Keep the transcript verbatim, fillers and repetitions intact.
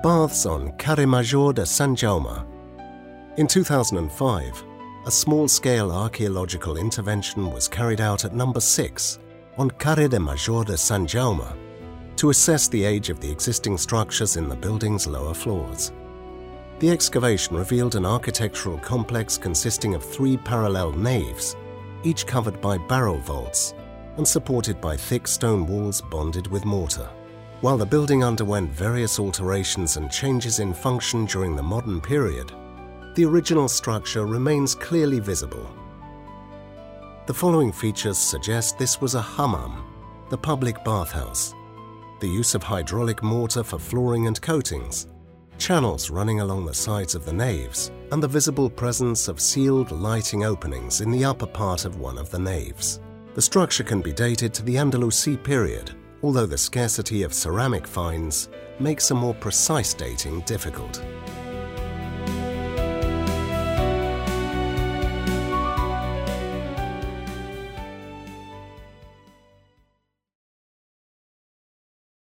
Baths on Carrer Major de Sant Jaume. In two thousand five, a small-scale archaeological intervention was carried out at number six on Carrer de Major de Sant Jaume to assess the age of the existing structures in the building's lower floors. The excavation revealed an architectural complex consisting of three parallel naves, each covered by barrel vaults and supported by thick stone walls bonded with mortar. While the building underwent various alterations and changes in function during the modern period, the original structure remains clearly visible. The following features suggest this was a hammam, the public bathhouse. The use of hydraulic mortar for flooring and coatings, channels running along the sides of the naves, and the visible presence of sealed lighting openings in the upper part of one of the naves. The structure can be dated to the Andalusi period, although the scarcity of ceramic finds makes a more precise dating difficult.